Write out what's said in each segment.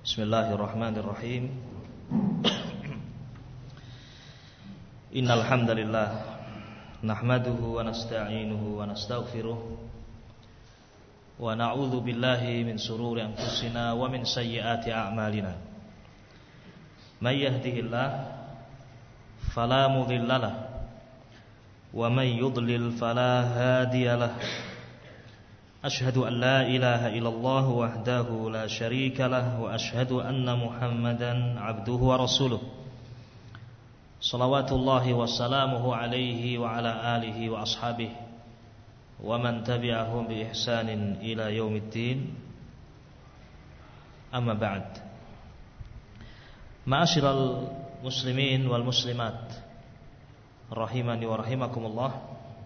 Bismillahirrahmanirrahim. Innal hamdalillah nahmaduhu wa nasta'inuhu wa nastaghfiruh wa na'udzu billahi min shururi anfusina wa min sayyiati a'malina. May yahdihillah fala mudhillalah wa may yudlil fala hadiyalah. Ashhadu an la ilaha illallah wahdahu la syarika lah wa ashhadu anna Muhammadan abduhu wa rasuluh. Shalawatullahi wa salamuhu alaihi wa ala alihi wa ashabihi wa man tabi'ahum bi ihsanin ila yaumiddin. Amma ba'd. Ma'asyiral muslimin wal muslimat rahimani wa rahimakumullah.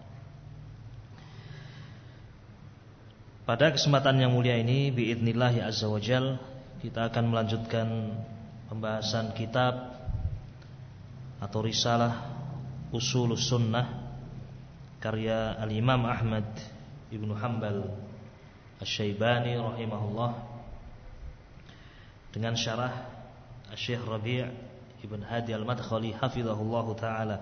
Pada kesempatan yang mulia ini biidznillah azza wajal kita akan melanjutkan pembahasan kitab atau risalah Ushulus Sunnah karya Al-Imam Ahmad Ibnu Hanbal Asy-Syaibani rahimahullah dengan syarah Syekh Rabi' Ibn Hadi Al-Madkhali hafizahullahu taala.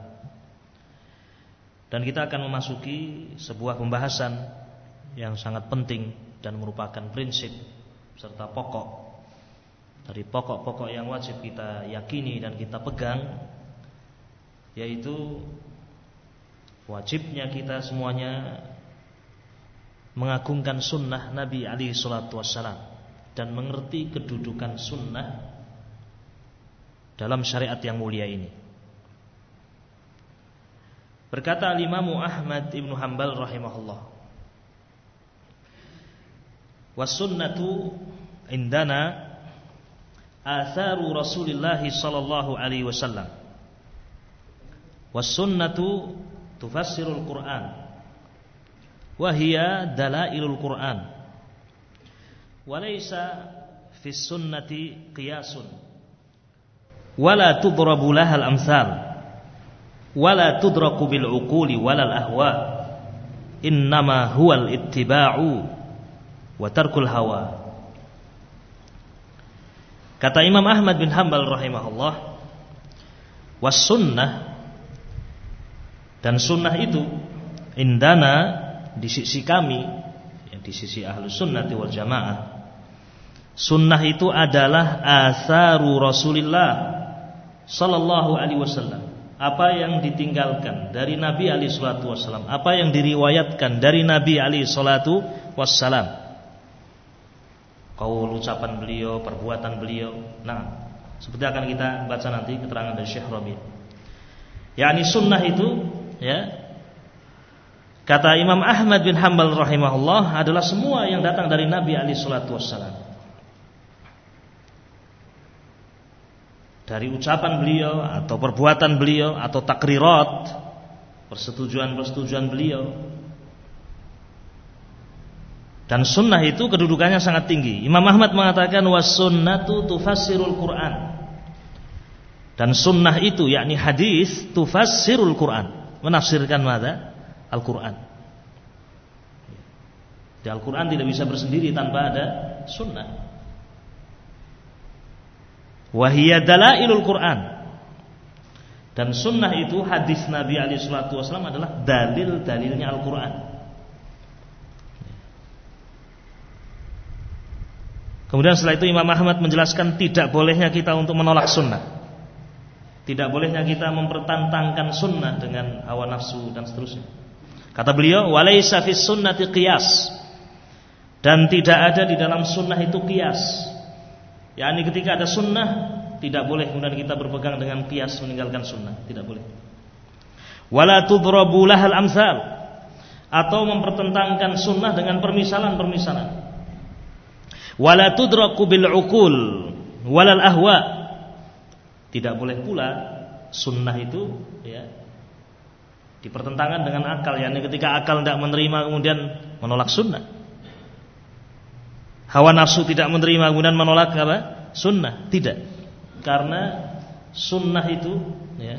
Dan kita akan memasuki sebuah pembahasan yang sangat penting dan merupakan prinsip serta pokok dari pokok-pokok yang wajib kita yakini dan kita pegang, yaitu wajibnya kita semuanya mengagungkan sunnah Nabi alaihi salatu wassalam dan mengerti kedudukan sunnah dalam syariat yang mulia ini. Berkata Imam Ahmad Ibnu Hanbal rahimahullah, was-sunnatu indana atharu Rasulillah sallallahu alaihi wasallam. Was-sunnatu tufassirul Qur'an wa hiya dalailul Qur'an. Wa laysa fis sunnati qiyasun wa la tudrabu lahal amsal wa la tudraku bil uquli walal ahwa. Innama huwal ittiba'u wa tarkul hawa. Kata Imam Ahmad bin Hanbal rahimahullah, was sunnah, dan sunnah itu indana, di sisi kami, di sisi ahlus sunnati wal jamaah, sunnah itu adalah atharu Rasulillah sallallahu alaihi wasallam, apa yang ditinggalkan dari Nabi alaihi salatu wasallam, apa yang diriwayatkan dari Nabi alaihi salatu wassalam, qaul, ucapan beliau, perbuatan beliau. Nah, seperti akan kita baca nanti keterangan dari Syekh Rabi'. yakni sunnah itu, ya, kata Imam Ahmad bin Hanbal rahimahullah, adalah semua yang datang dari Nabi alaihi salatu wassalam, dari ucapan beliau atau perbuatan beliau atau takrirat, persetujuan beliau. Dan sunnah itu kedudukannya sangat tinggi. Imam Ahmad mengatakan was-sunnatu tufassirul Qur'an. Dan sunnah itu, yakni hadis, tufassirul Qur'an, menafsirkan mana? Al-Qur'an. Di Al-Qur'an tidak bisa bersendiri tanpa ada sunnah. Wa hiya dalailul Qur'an. Dan sunnah itu, hadis Nabi alaihi salatu wasallam, adalah dalil-dalilnya Al-Qur'an. Kemudian setelah itu Imam Ahmad menjelaskan tidak bolehnya kita untuk menolak sunnah, tidak bolehnya kita mempertentangkan sunnah dengan hawa nafsu dan seterusnya. Kata beliau, walaysa fis sunnati qiyas, dan tidak ada di dalam sunnah itu qiyas. yakni ketika ada sunnah, tidak boleh kemudian kita berpegang dengan qiyas meninggalkan sunnah, tidak boleh. Wala tudrabu lahal amsal, atau mempertentangkan sunnah dengan permisalan-permisalan. Wala tudraku bil uqul walal ahwa, tidak boleh pula sunnah itu, ya, dipertentangkan dengan akal, yakni ketika akal tidak menerima kemudian menolak sunnah, hawa nafsu tidak menerima kemudian menolak apa? Sunnah. Tidak, karena sunnah itu, ya,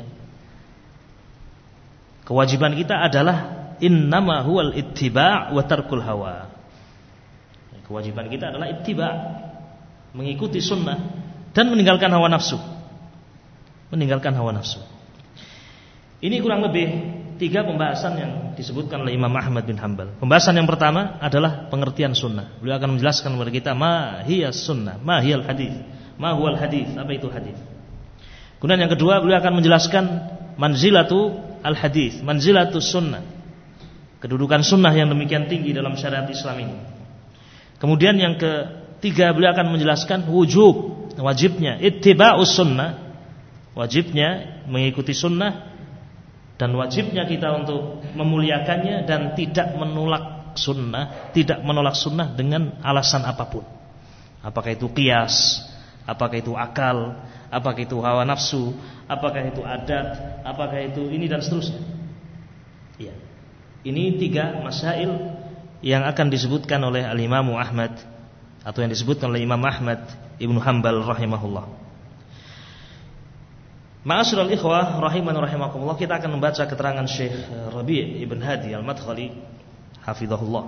kewajiban kita adalah innama huwal ittiba' wa tarkul hawa. Kewajiban kita adalah ittiba', mengikuti sunnah dan meninggalkan hawa nafsu. Meninggalkan hawa nafsu. Ini kurang lebih 3 pembahasan yang disebutkan oleh Imam Ahmad bin Hanbal. Pembahasan yang pertama adalah pengertian sunnah. Beliau akan menjelaskan kepada kita ma hiya sunnah, ma hiyal hadis, ma huwal hadis, apa itu hadis. Kemudian yang kedua beliau akan menjelaskan manzilatu al hadis, manzilatu sunnah. Kedudukan sunnah yang demikian tinggi dalam syariat Islam ini. Kemudian yang ketiga beliau akan menjelaskan wajibnya ittiba'us sunnah, wajibnya mengikuti sunnah dan wajibnya kita untuk memuliakannya dan tidak menolak sunnah dengan alasan apapun. Apakah itu qiyas, apakah itu akal, apakah itu hawa nafsu, apakah itu adat, apakah itu ini dan seterusnya. Ya. Ini 3 masail yang akan disebutkan oleh Al-Imam Ahmad atau yang disebutkan oleh Imam Ahmad Ibnu Hanbal rahimahullah. Ma'asyiral ikhwah rahiman rahimakumullah, kita akan membaca keterangan Syekh Rabi' Ibn Hadi Al-Madkhali hafizahullah.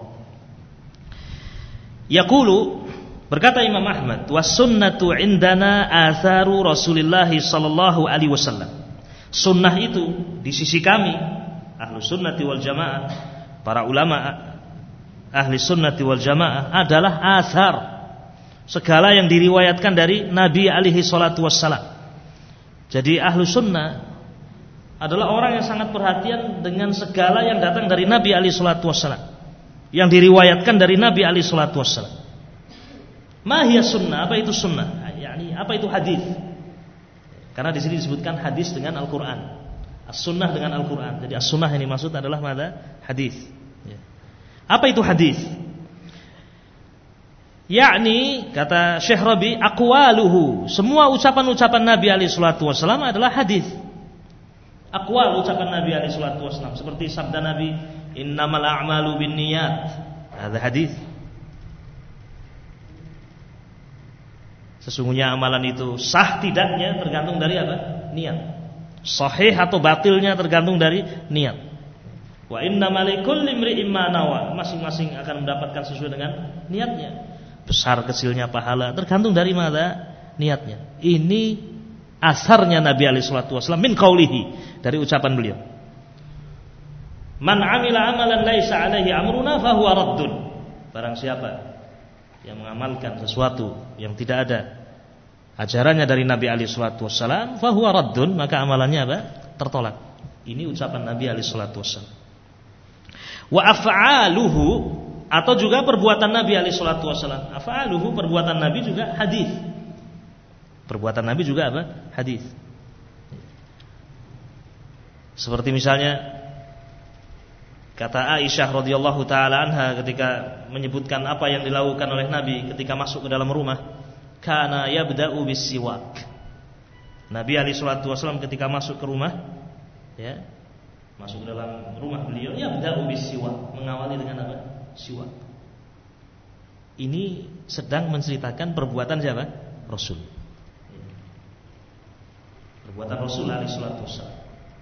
Yaqulu, berkata Imam Ahmad, was sunnatu indana atharu Rasulillah sallallahu alaihi wasallam. Sunnah itu di sisi kami ahlu sunnati wal jamaah, para ulama ahli sunnati wal jamaah adalah athar, segala yang diriwayatkan dari Nabi alaihi salatu wassalam. Jadi ahlu sunnah adalah orang yang sangat perhatian dengan segala yang datang dari Nabi alaihi salatu wassalam, yang diriwayatkan dari Nabi alaihi salatu wassalam. Ma hiya sunnah, apa itu sunnah? Yani apa itu hadis? Karena di sini disebutkan hadis dengan Al-Qur'an. As-sunnah dengan Al-Qur'an. Jadi as-sunnah yang dimaksud adalah mana? Hadis. Ya. Apa itu hadis? Yakni kata Syekh Rabi, aqwaluhu, semua ucapan-ucapan Nabi alaihi salatu wasallam adalah hadis. Aqwal ucapan Nabi alaihi salatu wasallam seperti sabda Nabi, innamal a'malu binniyat. Ada hadis. Sesungguhnya amalan itu sah tidaknya tergantung dari apa? Niat. Sahih atau batilnya tergantung dari niat. Wa innamal likulli imri'in ma nawa, masing-masing akan mendapatkan sesuai dengan niatnya. Besar kecilnya pahala tergantung dari mana niatnya. Ini asarnya Nabi alaihi salatu wasallam min qaulihi, dari ucapan beliau. Man amila amalan laisa alaihi amruna fahuwa raddun. Barang siapa yang mengamalkan sesuatu yang tidak ada ajarannya dari Nabi alaihi salatu wasallam, fahuwa raddun, maka amalannya apa? Tertolak. Ini ucapan Nabi alaihi salatu wasallam. Wa af'aluhu, atau juga perbuatan Nabi alaihi salatu wasallam. Af'aluhu, perbuatan Nabi juga hadis. Perbuatan Nabi juga apa? Hadis. Seperti misalnya kata Aisyah radhiyallahu taala anha ketika menyebutkan apa yang dilakukan oleh Nabi ketika masuk ke dalam rumah, kana yabda'u bis-siwak. Nabi alaihi salatu wasallam ketika masuk ke rumah, ya, masuk ke dalam rumah beliau, yabda'u bis-siwak, mengawali dengan apa? Siwak. Ini sedang menceritakan perbuatan siapa? Rasul. Perbuatan Rasul alaihi salatu wasallam.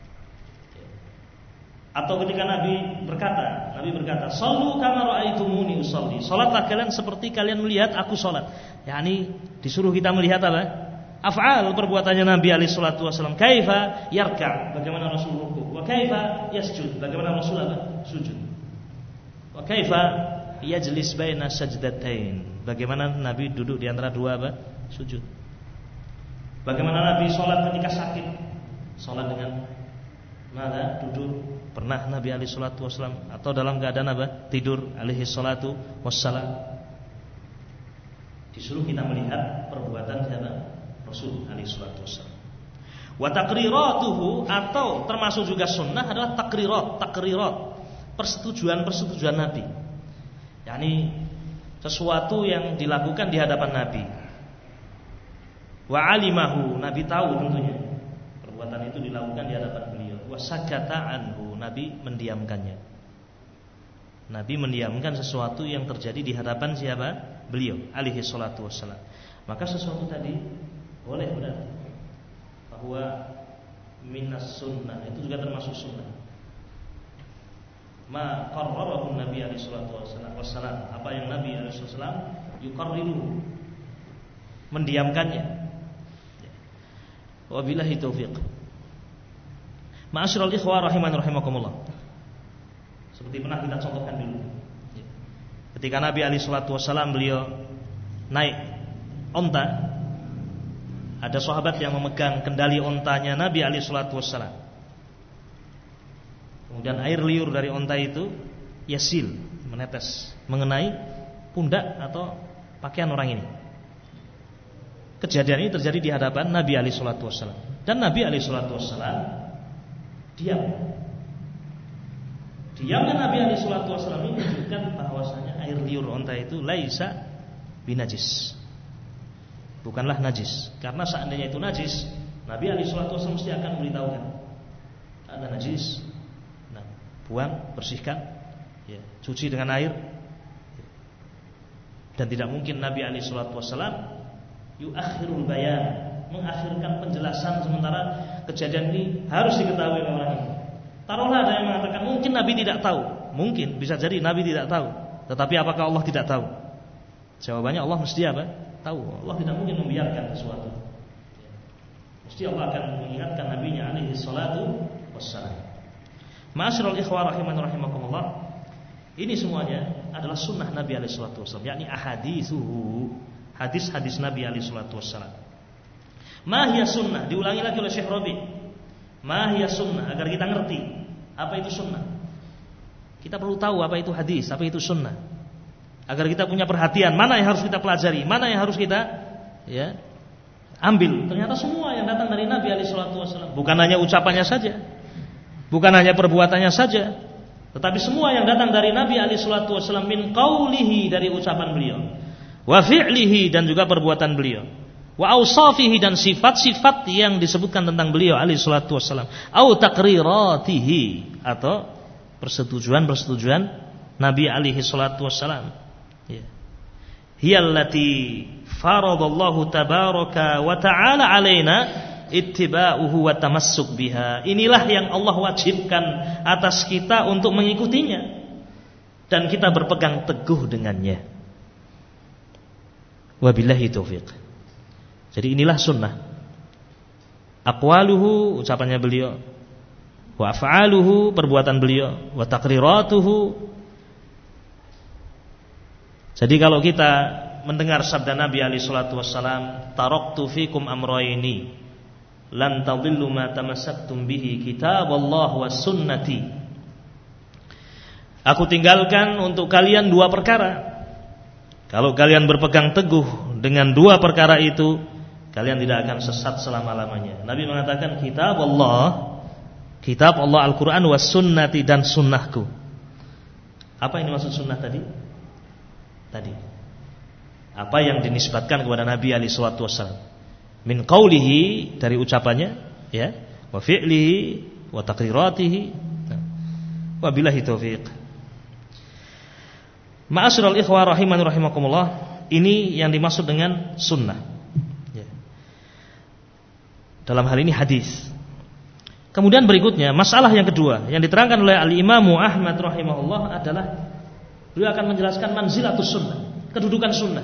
Atau ketika Nabi berkata, "Shallu kama ra'aitumuni usolli." Salatlah kalian seperti kalian melihat aku salat. Yani disuruh kita melihat apa? Af'al, perbuatannya Nabi alaihi salatu wasallam. Kaifa yarka', bagaimana Rasul rukuk, wa kaifa yasjud, bagaimana Rasul apa? Sujud. Wa kaifa yajlis baina sajdatain, bagaimana Nabi duduk di antara dua apa? Sujud. Bagaimana Nabi salat ketika sakit? Salat dengan mana? Duduk. Pernah Nabi alaihi salatu wasallam atau dalam keadaan apa? Tidur alaihi salatu wassalam. Disuruh kita melihat perbuatan siapa? Rasul alaihi salatu wassalam. Wa taqriratuhu, atau termasuk juga sunnah adalah takrirat, persetujuan Nabi. yakni sesuatu yang dilakukan di hadapan Nabi. Wa alimahu, Nabi tahu tentunya perbuatan itu dilakukan di hadapan beliau. Wa sakata anhu, Nabi mendiamkannya. Nabi mendiamkan sesuatu yang terjadi di hadapan siapa? Beliau alaihi salatu wassalam. Maka sesuatu tadi boleh berarti bahwa minas sunnah, itu juga termasuk sunnah. Ma qarrarahu Nabi alaihi salatu wassalam, apa yang Nabi alaihi salatu wassalam yuqarriru, mendiamkannya. Wabillahi taufiq. Ma'asyiral ikhwah rahiman rahimakumullah. Seperti pernah kita contohkan dulu. Ketika Nabi alaihi salatu wasallam beliau naik onta, ada sahabat yang memegang kendali ontanya Nabi alaihi salatu wasallam. Kemudian air liur dari onta itu yasil, menetes mengenai pundak atau pakaian orang ini. Kejadian ini terjadi di hadapan Nabi alaihi salatu wasallam. Dan Nabi alaihi salatu wasallam diam. Diamnya Nabi alaihi salatu wasallam ini menunjukkan bahwasanya air liur onta itu laisa binajis. Bukanlah najis. Karena seandainya itu najis, Nabi alaihi salatu wasallam mesti akan memberitahukan. Ada najis. Nah, buang, bersihkan, ya, cuci dengan air. Dan tidak mungkin Nabi alaihi salatu wasallam yuakhirul bayan, mengakhirkan penjelasan sementara kejadian ini harus diketahui oleh orang ini. Taruhlah ada yang mengatakan mungkin Nabi tidak tahu. Mungkin, bisa jadi Nabi tidak tahu. Tetapi apakah Allah tidak tahu? Jawabannya Allah mesti apa? Tahu. Allah tidak mungkin membiarkan sesuatu. Mesti Allah akan mengingatkan Nabinya alaihi salatu wassalam. Ma'asyiral ikhwah rahiman rahimakumullah. Ini semuanya adalah sunnah Nabi alaihi salatu wassalam, yakni ahaditsuhu, hadis-hadis Nabi alaihi salatu wassalam. Ma hiya sunnah, diulangi lagi oleh Syekh Rabi. Ma hiya sunnah, agar kita ngerti apa itu sunnah. Kita perlu tahu apa itu hadis, apa itu sunnah. Agar kita punya perhatian, mana yang harus kita pelajari, mana yang harus kita ambil. Ternyata semua yang datang dari Nabi alaihi salatu wassalam, bukan hanya ucapannya saja, bukan hanya perbuatannya saja, tetapi semua yang datang dari Nabi alaihi salatu wassalam min qaulihi, dari ucapan beliau, wa fi'lihi, dan juga perbuatan beliau, wa ausafihi, dan sifat-sifat yang disebutkan tentang beliau alaihi salatu wassalam, au taqriratihi, atau persetujuan Nabi alaihi salatu wassalam. Hiyallati faradallahu tabaraka wa ta'ala alaina ittiba'uhu wa tamassuk biha. Inilah yang Allah wajibkan atas kita untuk mengikutinya dan kita berpegang teguh dengannya. Wabillahi taufiq. Jadi inilah sunnah. Aqwaluhu, ucapannya beliau, wa af'aluhu, perbuatan beliau, wa taqriratuhu. Jadi kalau kita mendengar sabda Nabi alaihi salatu wassalam, taraktu fikum amrayni lan tadillu ma tamassaktum bihi kitaballah was sunnati. Aku tinggalkan untuk kalian dua perkara. Kalau kalian berpegang teguh dengan dua perkara itu, kalian tidak akan sesat selama-lamanya. Nabi mengatakan kitab Allah Al-Quran was sunnati, dan sunnahku. Apa yang dimaksud sunnah tadi? Apa yang dinisbatkan kepada Nabi alaihi salatu wassalam min qaulihi, dari ucapannya, ya, wa fi'lihi wa taqriratihi. Wa billahi taufiq. Ma'asyiral ikhwah rahiman rahimakumullah, ini yang dimaksud dengan sunnah, ya. Dalam hal ini hadis. Kemudian berikutnya, masalah yang kedua yang diterangkan oleh Al-Imam Ahmad rahimahullah adalah beliau akan menjelaskan manzilatus sunnah, kedudukan sunnah,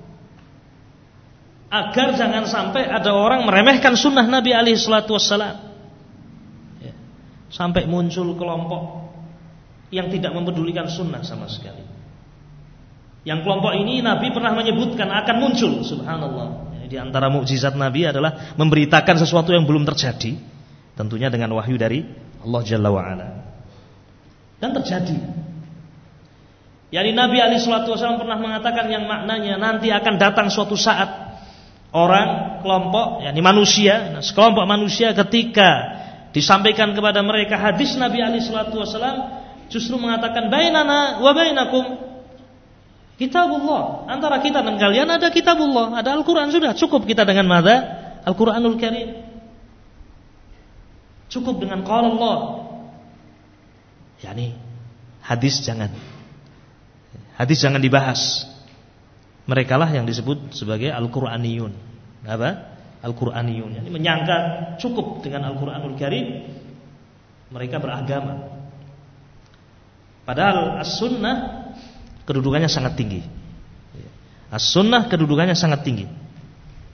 agar jangan sampai ada orang meremehkan sunnah Nabi alaihi salatu wassalam, ya, sampai muncul kelompok yang tidak mempedulikan sunnah sama sekali. Yang kelompok ini Nabi pernah menyebutkan akan muncul, subhanallah. Di antara mukjizat Nabi adalah memberitakan sesuatu yang belum terjadi, tentunya dengan wahyu dari Allah Jalla wa'ala, dan terjadi. Yani Nabi alaihi salatu wasallam pernah mengatakan yang maknanya nanti akan datang suatu saat orang, kelompok, yakni manusia, sekelompok manusia ketika disampaikan kepada mereka hadis Nabi alaihi salatu wasallam justru mengatakan bainana wa bainakum kitabullah, antara kita dan kalian ada kitabullah, ada Al-Quran, sudah cukup kita dengan mada Al-Quranul Karim, cukup dengan qala Allah. Yani hadis jangan dibahas. Mereka lah yang disebut sebagai Al-Quraniyun. Apa? Al-Quraniyun. Yani menyangka cukup dengan Al-Quranul Karim mereka beragama. Padahal as-sunnah kedudukannya sangat tinggi. As-sunnah kedudukannya sangat tinggi.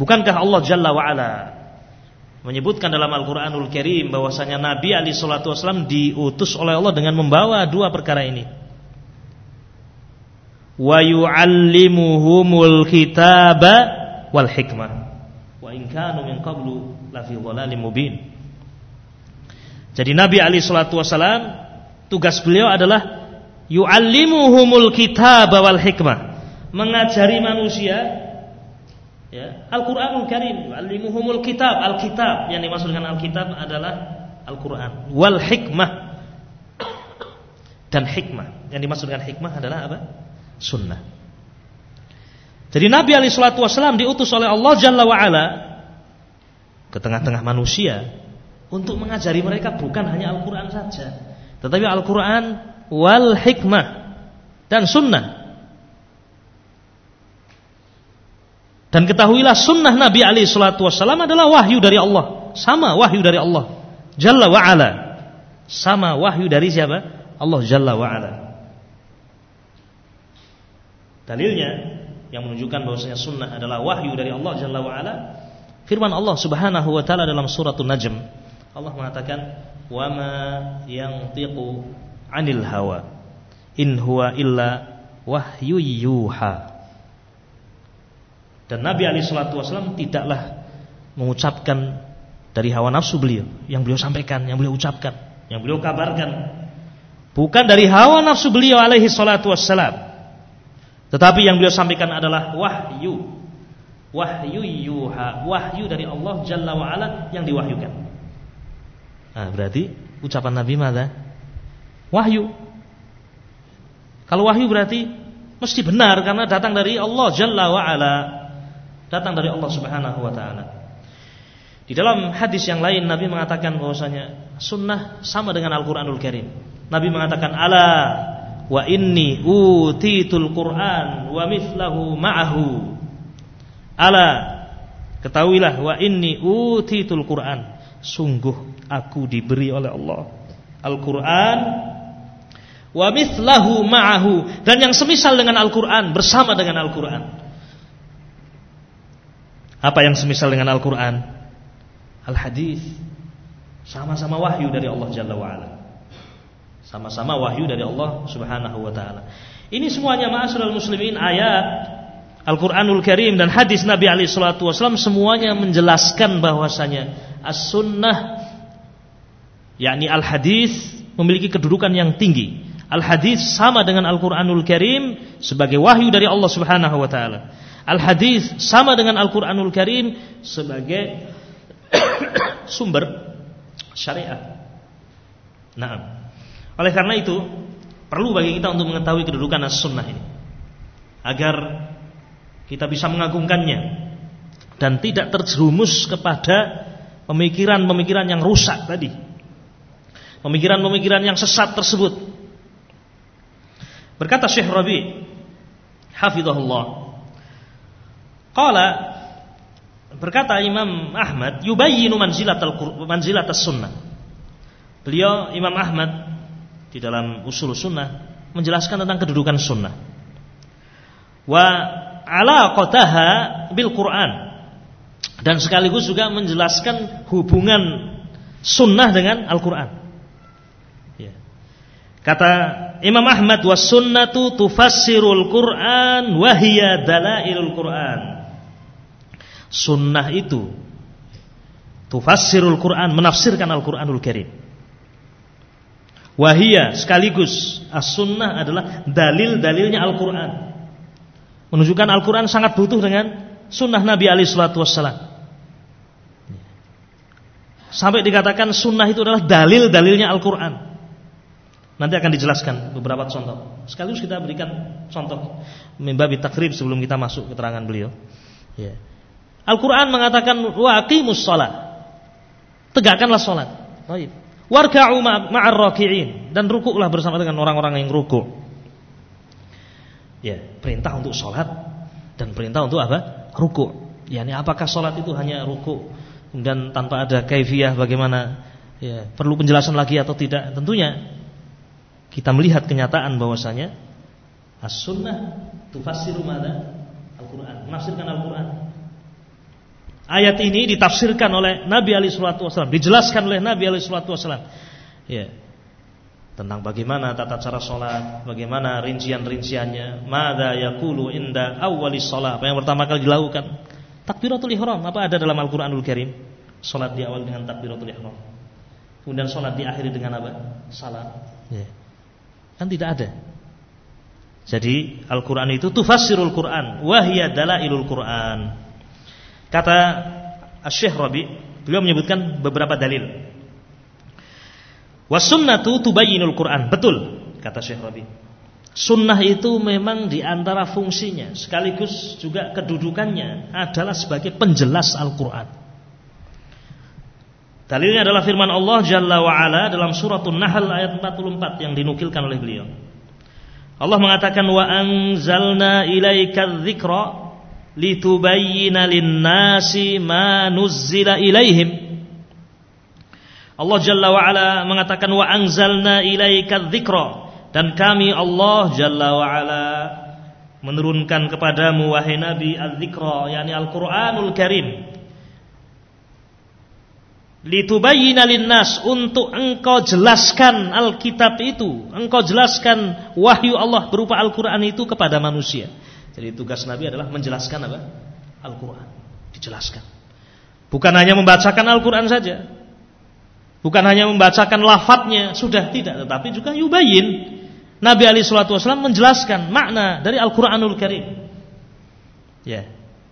Bukankah Allah Jalla wa'ala menyebutkan dalam Al-Quranul Karim bahwasanya Nabi alaihi salatu wasallam diutus oleh Allah dengan membawa dua perkara ini. Wa yu'allimuhumul kitaba wal hikmah wa in kanu min qablu lafi dhalalim mubin. Jadi Nabi alaihi salatu wasallam tugas beliau adalah yu'allimuhumul kitaba wal hikmah, mengajari manusia ya, Al-Qur'anul Karim. Yu'allimuhumul kitab, Alkitab yang dimaksud dengan Alkitab adalah Al-Qur'an. Wal hikmah, dan hikmah yang dimaksud dengan hikmah adalah apa? Sunnah. Jadi Nabi alaihi salatu wasallam diutus oleh Allah Jalla wa ala ke tengah-tengah manusia untuk mengajari mereka bukan hanya Al-Qur'an saja, tetapi Al-Qur'an wal hikmah dan sunnah. Dan ketahuilah sunnah Nabi alaihi salatu wassalam adalah wahyu dari Allah. Sama wahyu dari Allah Jalla wa'ala. Sama wahyu dari siapa? Allah Jalla wa'ala. Dalilnya yang menunjukkan bahwasanya sunnah adalah wahyu dari Allah Jalla wa'ala, firman Allah subhanahu wa ta'ala dalam suratul Najm. Allah mengatakan, wa ma yantiqu 'anil hawa in huwa illa wahyu yuha. Dan Nabi alaihi salatu wasallam tidaklah mengucapkan dari hawa nafsu beliau, yang beliau sampaikan, yang beliau ucapkan, yang beliau kabarkan, bukan dari hawa nafsu beliau alaihi salatu wassalam, tetapi yang beliau sampaikan adalah wahyu. Wahyu yuha, wahyu dari Allah Jalla wa ala yang diwahyukan. Nah, berarti ucapan Nabi mana? Wahyu. Kalau wahyu berarti mesti benar karena datang dari Allah Jalla wa ala, datang dari Allah Subhanahu wa taala. Di dalam hadis yang lain Nabi mengatakan bahwasanya sunnah sama dengan Al-Qur'anul Karim. Nabi mengatakan, ala wa inni utitul Qur'an wa mithlahu ma'ahu. Ala, ketahuilah, wa inni utitul Qur'an, sungguh aku diberi oleh Allah Al-Qur'an wa mithlahu ma'ahu, dan yang semisal dengan Al-Qur'an, bersama dengan Al-Qur'an. Apa yang semisal dengan Al-Qur'an? Al-hadis. Sama-sama wahyu dari Allah Jalla wa'ala. Sama-sama wahyu dari Allah Subhanahu wa ta'ala. Ini semuanya ma'asyiral muslimin, ayat Al-Qur'anul Karim dan hadis Nabi alaihi salatu wasallam semuanya menjelaskan bahwasanya as-sunnah, yakni al-hadis, memiliki kedudukan yang tinggi. Al-hadis sama dengan Al-Qur'anul Karim sebagai wahyu dari Allah Subhanahu wa ta'ala. Al-hadis sama dengan Al-Qur'anul Karim sebagai sumber syariat. Nah, oleh karena itu perlu bagi kita untuk mengetahui kedudukan as-sunnah ini, agar kita bisa mengagungkannya dan tidak terjerumus kepada pemikiran-pemikiran yang rusak tadi, pemikiran-pemikiran yang sesat tersebut. Berkata Syekh Rabi' hafizahullah, qala, berkata Imam Ahmad, yubayyinu manzilatas sunnah. Beliau Imam Ahmad di dalam usul sunnah menjelaskan tentang kedudukan sunnah. Wa alaqataha bil Quran, dan sekaligus juga menjelaskan hubungan sunnah dengan Al-Quran. Ya. Kata Imam Ahmad, was sunnatu tufassirul Quran wa hiya dalailul Quran. Sunnah itu tufassirul Quran, menafsirkan Al-Quranul Karim. Wahia, sekaligus as-sunnah adalah dalil-dalilnya Al-Quran, menunjukkan Al-Quran sangat butuh dengan sunnah Nabi alaihi salatu wassalam. Sampai dikatakan sunnah itu adalah dalil-dalilnya Al-Quran. Nanti akan dijelaskan beberapa contoh. Sekaligus kita berikan contoh mimbabi takrib sebelum kita masuk keterangan beliau. Ya. Al-Quran mengatakan wa aqimus shalah, tegakkanlah salat. Baik. Warka'u ma'ar raki'in, dan rukuklah bersama dengan orang-orang yang rukuk. Ya, perintah untuk salat dan perintah untuk apa? Rukuk. Yani apakah salat itu hanya rukuk dan tanpa ada kaifiyah bagaimana? Ya, perlu penjelasan lagi atau tidak? Tentunya kita melihat kenyataan bahwasanya as-sunnah tufassiru madza? Al-Qur'an, menafsirkan Al-Qur'an. ayat ini ditafsirkan oleh Nabi alaihi salatu wasallam, dijelaskan oleh Nabi alaihi salatu wasallam. Ya. Tentang bagaimana tata cara salat, bagaimana rincian-rinciannya, madza yaqulu inda awwalis shalah, apa yang pertama kali dilakukan? Takbiratul ihram, apa ada dalam Al-Qur'anul Karim? Salat di awal dengan takbiratul ihram. Kemudian salat diakhiri dengan apa? Salam. Ya. Kan tidak ada. Jadi Al-Qur'an itu tufassirul Qur'an wa hiya dalailul Qur'an. Kata Asy-Syaikh Rabi, beliau menyebutkan beberapa dalil. Wasunnatu tubayyinul Qur'an. Betul, kata Syekh Rabi. Sunnah itu memang di antara fungsinya sekaligus juga kedudukannya adalah sebagai penjelas Al-Qur'an. Dalilnya adalah firman Allah Jalla wa Ala dalam suratul Nahl ayat 44 yang dinukilkan oleh beliau. Allah mengatakan wa anzalna ilaikadz dzikra litubayyina lin-nasi ma nuzzila ilaihim. Allah Jalla wa Ala mengatakan wa anzalna ilaikadz dzikra, dan kami Allah Jalla wa Ala menurunkan kepadamu wahai Nabi adz-dzikra, yakni Al-Qur'anul Karim, litubayyina linnas, untuk engkau jelaskan Alkitab itu, engkau jelaskan wahyu Allah berupa Al-Qur'an itu kepada manusia. Jadi tugas Nabi adalah menjelaskan apa? Al-Qur'an, dijelaskan. Bukan hanya membacakan Al-Qur'an saja. Bukan hanya membacakan lafadznya, sudah tidak, tetapi juga yubayyin. Nabi alaihi salatu wasallam menjelaskan makna dari Al-Qur'anul Karim. Ya.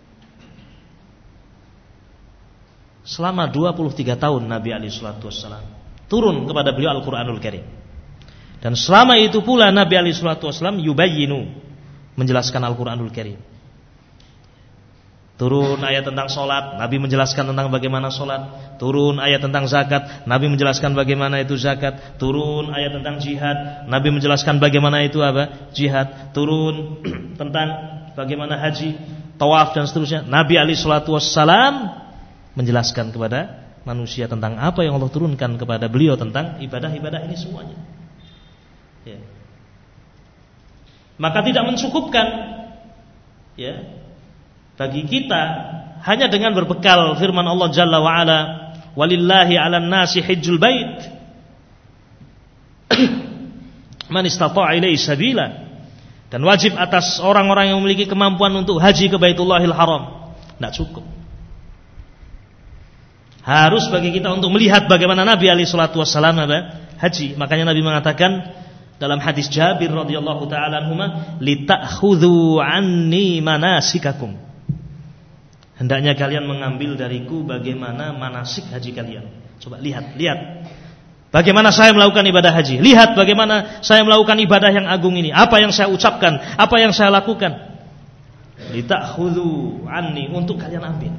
Selama 23 tahun Nabi alaihi salatu wasallam turun kepada beliau Al-Qur'anul Karim. Dan selama itu pula Nabi alaihi salatu wasallam yubayyinu, menjelaskan Al-Qur'anul Karim. Turun ayat tentang sholat, Nabi menjelaskan tentang bagaimana sholat. Turun ayat tentang zakat, Nabi menjelaskan bagaimana itu zakat. Turun ayat tentang jihad, Nabi menjelaskan bagaimana itu apa? Jihad. Turun tentang bagaimana haji, tawaf dan seterusnya, Nabi alaihi salatu wassalam menjelaskan kepada manusia tentang apa yang Allah turunkan kepada beliau tentang ibadah-ibadah ini semuanya. Ya. Maka tidak mencukupkan, ya, bagi kita hanya dengan berbekal firman Allah Jalla wa Ala, walillahi 'alan nasi hajjul bait man istata'a ilaihi sabila, dan wajib atas orang-orang yang memiliki kemampuan untuk haji ke Baitullahil Haram. Tidak cukup. Harus bagi kita untuk melihat bagaimana Nabi alaihi salatu wassalam haji. Makanya Nabi mengatakan dalam hadis Jabir radhiyallahu taala anhuma, litakhudhu anni manasikakum, hendaknya kalian mengambil dariku bagaimana manasik haji kalian. Coba lihat bagaimana saya melakukan ibadah haji. Lihat bagaimana saya melakukan ibadah yang agung ini. Apa yang saya ucapkan, apa yang saya lakukan. Litakhudhu anni, untuk kalian ambil.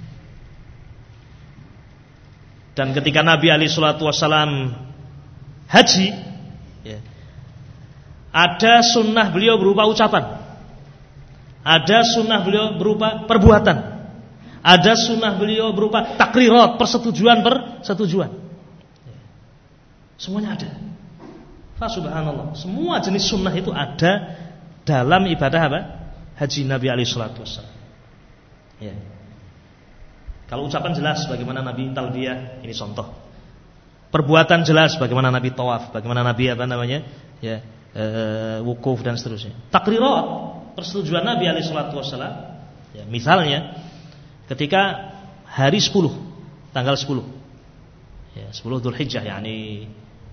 Dan ketika Nabi alaihi salatu wassalam haji, ya, ada sunnah beliau berupa ucapan, ada sunnah beliau berupa perbuatan, ada sunnah beliau berupa takrirat, persetujuan. Semuanya ada. Fa subhanallah, semua jenis sunnah itu ada dalam ibadah apa? Haji Nabi alaihi salatu wassalam. Ya. Kalau ucapan jelas bagaimana Nabi talbiyah, ini contoh. Perbuatan jelas bagaimana Nabi tawaf, bagaimana Nabi ya, wukuf dan seterusnya. Takrirat, persetujuan Nabi alaihi salatu wassalam. Ya, misalnya ketika hari 10, tanggal 10. Ya, 10 Dzulhijjah, yakni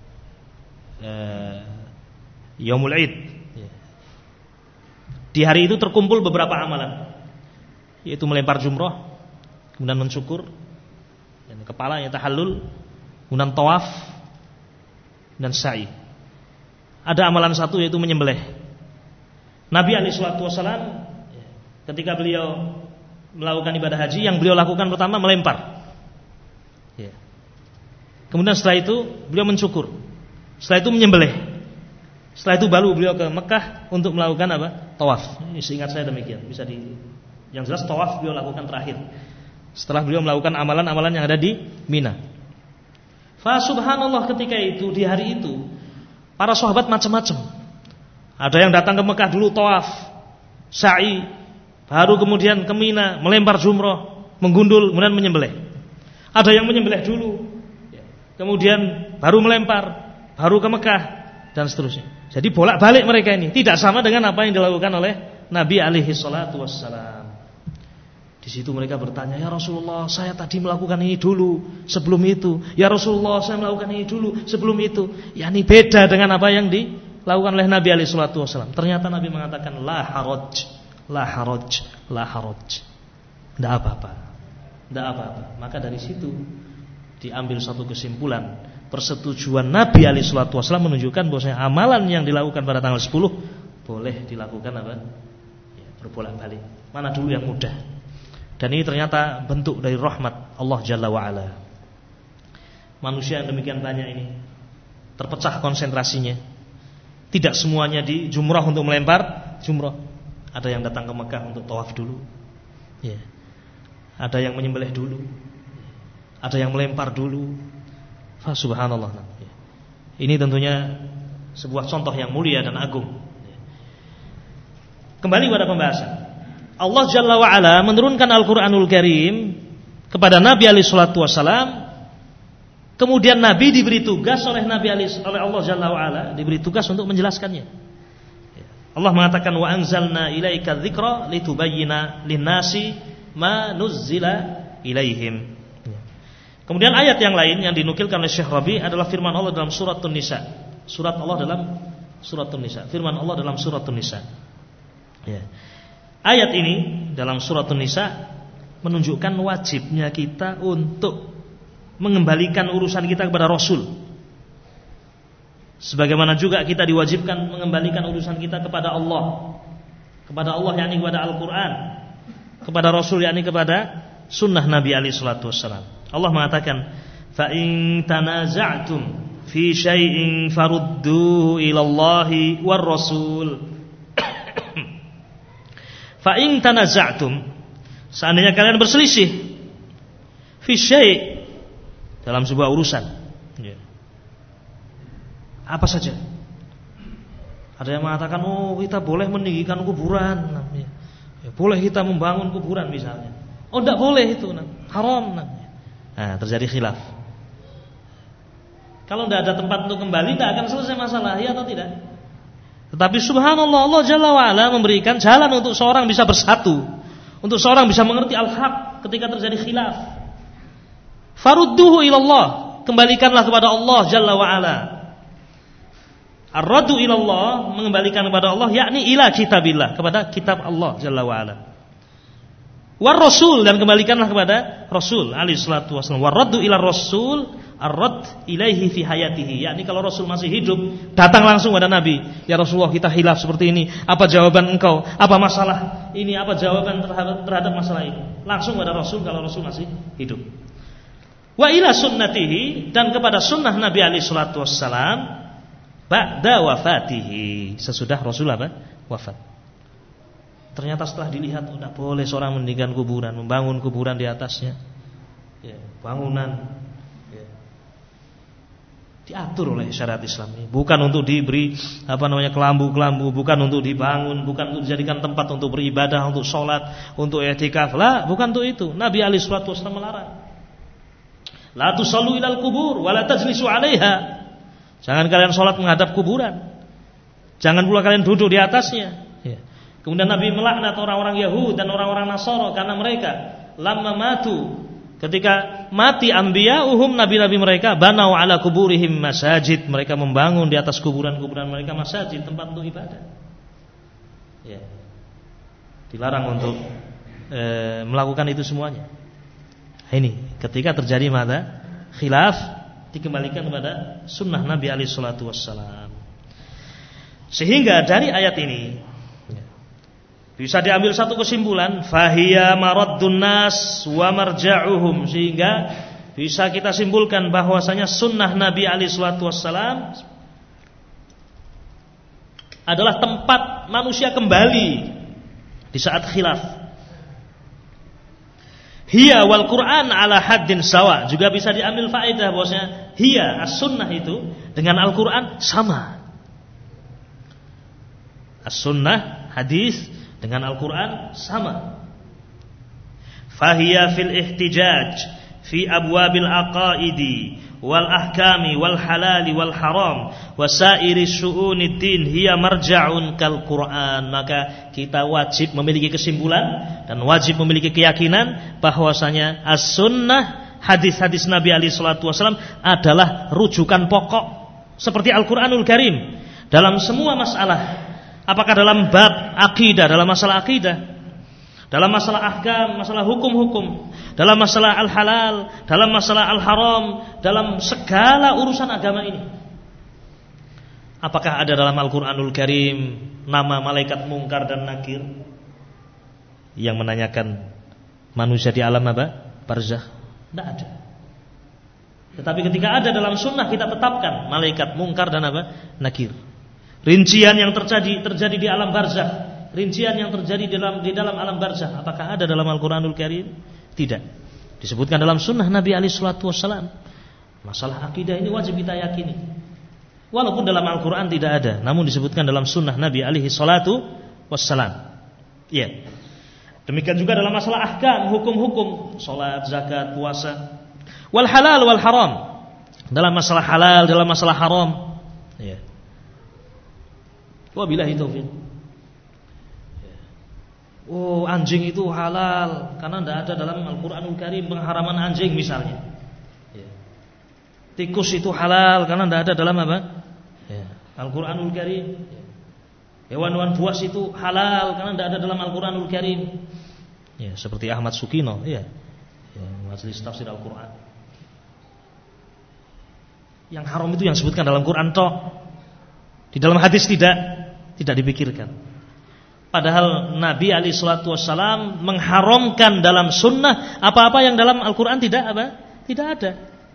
Yaumul Id. Ya. Di hari itu terkumpul beberapa amalan, yaitu melempar jumrah, kemudian mencukur, dan kepalanya tahallul, kemudian tawaf dan sa'i. Ada amalan satu yaitu menyembelih. Nabi alaihi salatu wasallam ketika beliau melakukan ibadah haji, yang beliau lakukan pertama melempar. Ya. Kemudian setelah itu beliau mencukur. Setelah itu menyembelih. Setelah itu baru beliau ke Mekah untuk melakukan apa? Tawaf. Ini seingat saya demikian. Yang jelas tawaf beliau lakukan terakhir, setelah beliau melakukan amalan-amalan yang ada di Mina. Fa subhanallah, ketika itu, di hari itu, para sahabat macam-macam. Ada yang datang ke Mekah dulu tawaf, sa'i, baru kemudian ke Mina melempar jumrah. menggundul, kemudian menyembelih. Ada yang menyembelih dulu, kemudian baru melempar, baru ke Mekah, dan seterusnya. Jadi bolak-balik mereka ini, tidak sama dengan apa yang dilakukan oleh Nabi alaihi salatu wassalam. Di situ mereka bertanya, ya Rasulullah, saya tadi melakukan ini dulu sebelum itu. Ya Rasulullah, saya melakukan ini dulu sebelum itu. Ya ini beda dengan apa yang dilakukan oleh Nabi alaihi salatu wassalam. Ternyata Nabi mengatakan la haraj, la haraj, la haraj. Tidak apa-apa. Tidak apa-apa. Maka dari situ diambil satu kesimpulan, persetujuan Nabi alaihi salatu wasallam menunjukkan bahwasanya amalan yang dilakukan pada tanggal 10 boleh dilakukan apa? Ya, berbolak-balik. Mana dulu yang mudah. Dan ini ternyata bentuk dari rahmat Allah Jalla wa Ala. Manusia yang demikian banyak ini terpecah konsentrasinya. Tidak semuanya di jumrah untuk melempar jumrah. Ada yang datang ke Mekah untuk tawaf dulu. Ya. Ada yang menyembelih dulu, ada yang melempar dulu. Subhanallah. Ini tentunya sebuah contoh yang mulia dan agung. Kembali pada pembahasan. Allah Jalla wa Ala menurunkan Al-Qur'anul Karim kepada Nabi alaihi salatu wasallam. Kemudian Nabi diberi tugas oleh Allah Jalla wa Ala, diberi tugas untuk menjelaskannya. Allah mengatakan wa anzalna ilaika dzikra litubayyana lin-nasi ma nuzzila ilaihim. Kemudian ayat yang lain yang dinukilkan oleh Syekh Rabi adalah firman Allah dalam surat An-Nisa. Surat Allah dalam surat An-Nisa. Firman Allah dalam surat An-Nisa. Ya. Ayat ini dalam surat An-Nisa menunjukkan wajibnya kita untuk mengembalikan urusan kita kepada Rasul. Sebagaimana juga kita diwajibkan mengembalikan urusan kita kepada Allah. Kepada Allah yakni kepada Al-Qur'an. Kepada Rasul yakni kepada sunnah Nabi alaihi salatu wassalam. Allah mengatakan, "Fa in tanaza'tum fi syai'in farudduhu ila Allahi war Rasul." Fa in tanaza'tum, seandainya kalian berselisih fi syai' dalam sebuah urusan. Apa saja? Ada yang mengatakan, "Oh, kita boleh meninggikan kuburan." Ya, boleh kita membangun kuburan misalnya. Oh, tidak boleh itu, haram. Nah, terjadi khilaf. Kalau tidak ada tempat untuk kembali, tidak akan selesai masalah, ya atau tidak? Tetapi subhanallah, Allah Jalla wa'ala memberikan jalan untuk seorang bisa bersatu, untuk seorang bisa mengerti al-haq ketika terjadi khilaf. Farudduhu ilallah, kembalikanlah kepada Allah Jalla wa'ala. Ar-raddu ilallah, mengembalikan kepada Allah, yakni ila kitabillah, kepada kitab Allah Jalla wa'ala. War Rasul, dan kembalikanlah kepada Rasul alaihi salatu wasallam. War raddu ila Rasul, ar-radd ilaihi fi hayatihi, yakni kalau Rasul masih hidup, datang langsung kepada Nabi. Ya Rasulullah, kita khilaf seperti ini. Apa jawaban engkau? Apa masalah ini? Apa jawaban terhadap masalah ini? Langsung kepada Rasul kalau Rasul masih hidup. Wa ila sunnatihi, dan kepada sunnah Nabi alaihi salatu wasallam ba'da wafatihi, sesudah Rasul wafat. Ternyata setelah dilihat, tidak boleh seorang mendirikan kuburan, membangun kuburan di atasnya. Ya, bangunan ya, diatur oleh syariat Islam ini. Bukan untuk diberi kelambu-kelambu, bukan untuk dibangun, bukan untuk dijadikan tempat untuk beribadah, untuk sholat, untuk i'tikaf. Lah, bukan untuk itu. Nabi alaihi salatu wasallam melarang. La tusallu ilal kubur wa la tajlisu 'alaiha. Jangan kalian sholat menghadap kuburan. Jangan pula kalian duduk di atasnya. Ya. Kemudian Nabi melaknat orang-orang Yahudi dan orang-orang Nasara karena mereka lamma matu, ketika mati anbiya'uhum, nabi-nabi mereka, banau ala kuburihim masajid, mereka membangun di atas kuburan-kuburan mereka masajid, tempat untuk ibadah. Ya. Dilarang untuk melakukan itu semuanya. Ini ketika terjadi khilaf, dikembalikan kepada sunnah Nabi alaihi salatu wassalam. Sehingga dari ayat ini bisa diambil satu kesimpulan, fahiya maraddun nas wa marja'uhum, sehingga bisa kita simpulkan bahwasanya sunnah Nabi alaihi salatu wassalam adalah tempat manusia kembali di saat khilaf. Hiya wal Quran ala haddin sawa, juga bisa diambil faedah bahwasanya hiya as-sunnah itu dengan Al-Quran sama. As-sunnah hadis dengan Al-Quran sama. fahiya fil ihtijaj fi abwabil aqaidi wal ahkami wal halali wal haram wasairi syu'unid din hiya marja'un kal Qur'an. Maka kita wajib memiliki kesimpulan dan wajib memiliki keyakinan bahwasanya as-sunnah, hadis-hadis Nabi alaihi salatu wasallam adalah rujukan pokok seperti Al-Qur'anul Karim dalam semua masalah. Apakah dalam bab akidah, dalam masalah akidah, dalam masalah ahkam, masalah hukum-hukum, dalam masalah al-halal, dalam masalah al-haram, dalam segala urusan agama ini. Apakah ada dalam Al-Qur'anul Karim nama malaikat Munkar dan Nakir yang menanyakan manusia di alam apa? Barzakh? Tidak ada. Tetapi ketika ada dalam sunnah kita tetapkan malaikat Munkar dan apa? Nakir. Rincian yang terjadi di alam barzakh, rincian yang terjadi di dalam alam barzakh, apakah ada dalam Al-Qur'anul Karim? Tidak. Disebutkan dalam sunnah Nabi alaihi salatu wasallam. Masalah akidah ini wajib kita yakini. Walaupun dalam Al-Qur'an tidak ada, namun disebutkan dalam sunnah Nabi alaihi salatu wasallam. Ya. Demikian juga dalam masalah ahkam, hukum-hukum, salat, zakat, puasa, wal halal wal haram. Dalam masalah halal, dalam masalah haram. Ya. Wabillahi taufiq. Oh, anjing itu halal karena tidak ada dalam Al-Qur'anul Karim pengharaman anjing misalnya. Tikus itu halal karena tidak ada dalam apa? Al-Qur'anul Karim. Hewan-hewan buas itu halal karena tidak ada dalam Al-Qur'anul Karim. Ya, seperti Ahmad Sukino, ya. Majelis Tafsir Al-Qur'an. Yang haram itu yang disebutkan dalam Quran toh. Di dalam hadis tidak dipikirkan. Padahal Nabi alaihi salatu wassalam mengharamkan dalam sunnah apa-apa yang dalam Al-Quran tidak ada.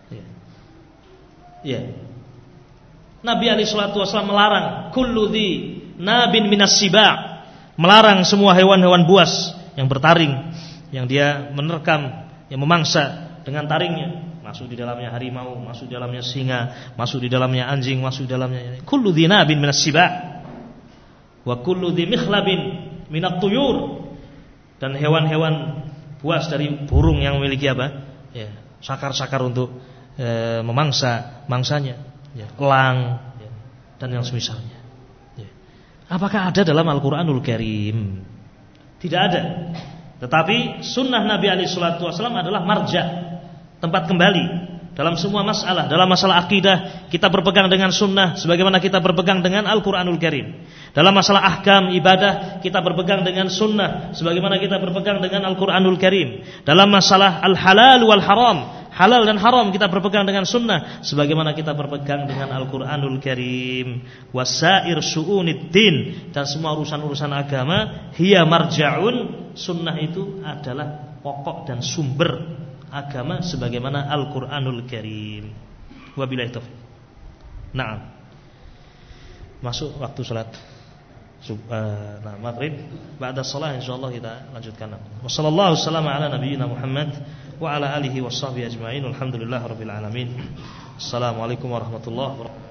Ya. Nabi alaihi salatu wassalam melarang kullu dhi nabin minas siba', melarang semua hewan-hewan buas yang bertaring, yang dia menerkam, yang memangsa dengan taringnya. Masuk di dalamnya harimau, masuk di dalamnya singa, masuk di dalamnya anjing, masuk di dalamnya kullu dhi nabin minas siba' wa kullu dhi mikhlabin minat tuyur, dan hewan-hewan buas dari burung yang memiliki apa? Ya, sakar-sakar untuk mangsanya, ya, elang, ya, dan yang semisalnya. Ya. Apakah ada dalam Al-Qur'anul Karim? Tidak ada. Tetapi sunnah Nabi alaihi salatu wasallam adalah marja', tempat kembali dalam semua masalah. Dalam masalah akidah kita berpegang dengan sunnah sebagaimana kita berpegang dengan Al-Qur'anul Karim. Dalam masalah ahkam ibadah kita berpegang dengan sunnah sebagaimana kita berpegang dengan Al-Qur'anul Karim. Dalam masalah al-halal wal haram, halal dan haram kita berpegang dengan sunnah sebagaimana kita berpegang dengan Al-Qur'anul Karim. Wasair syu'unid din, dan semua urusan-urusan agama hiya marja'un, sunnah itu adalah pokok dan sumber agama sebagaimana Al-Qur'anul Karim. Wabillahi taufiq. Naam. Masuk waktu salat maghrib. Ba'da shalah insyaallah kita lanjutkan. Wassallallahu wassalamu ala nabiyyina Muhammad wa ala alihi washabbihi ajmain. Alhamdulillahirabbil alamin. Assalamualaikum warahmatullahi wabarakatuh.